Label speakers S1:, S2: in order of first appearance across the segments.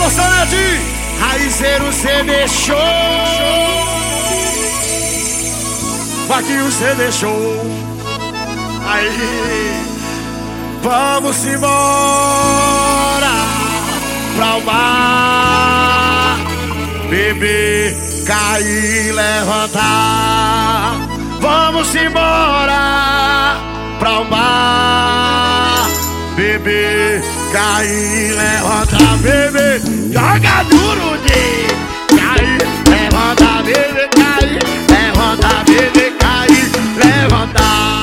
S1: Alô, Sanete! Raizeiro, cê deixou. Vaquinho, cê deixou. Aí, vamos embora pra o mar, beber, cair, levantar. Vamos embora pra o mar, beber, cair, levantar, beber, joga duro de cair, levanta, beber, cair, levanta, beber, cair, levantar.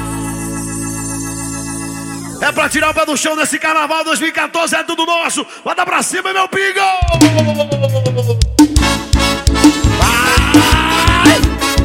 S1: É pra tirar o pé do chão nesse carnaval 2014, é tudo nosso. Bota pra cima, meu pingo! Vai!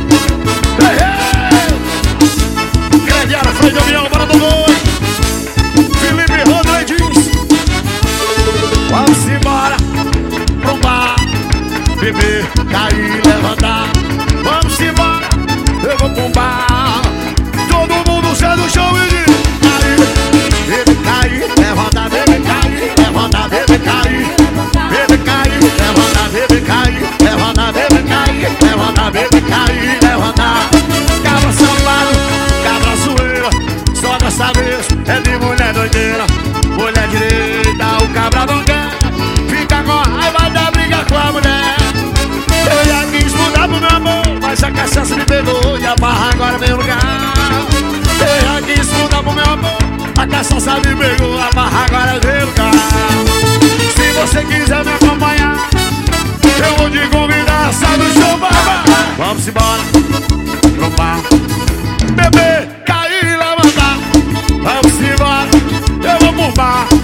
S1: Crediário, Freio de Avião, bora do boi! Felipe Rodrigues! Vamos embora pro bar, beber, cair, levantar. Vamos embora, eu vou pro bar. Todo mundo sai do chão e diz: bebe, cair, levanta, bebe, cair, levanta, bebe, cair, bebe, cair, levanta, bebe, cair, levanta, bebe, cair, levanta, bebe, cair, levanta. Cabra safado, cabra zoeira, só dessa vez é de mulher doideira. Mulher direita, o cabra não quer, fica com raiva da briga com a mulher. Eu já quis mudar pro meu amor, mas a cachaça me pegou e a barra agora é meu lugar. Eu já quis mudar pro meu amor, a cachaça me pegou, a barra agora é meu lugar. Se você quiser me acompanhar, eu vou te convidar, sabe o show, baba. Vamos embora pro bar, beber, cair e levantar. Vamos embora, eu vou pro bar,